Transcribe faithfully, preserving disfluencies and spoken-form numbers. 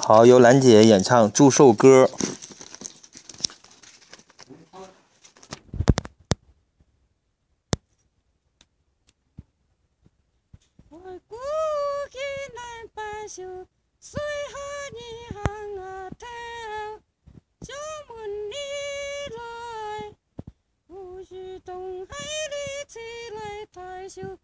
好，由兰姐演唱《祝寿歌》。 我估计南半球水和你行啊跳，小门你来，不许东海里起来抬手。